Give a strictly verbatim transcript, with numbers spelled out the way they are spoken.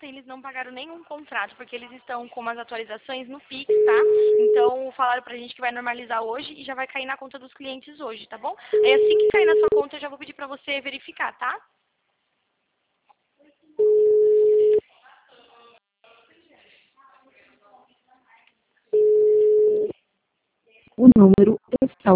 ontem eles não pagaram nenhum contrato, porque eles estão com umas atualizações no Pix, tá? Então, falaram pra gente que vai normalizar hoje e já vai cair na conta dos clientes hoje, tá bom? Aí, assim que cair na sua conta, eu já vou pedir pra você verificar, tá? O número está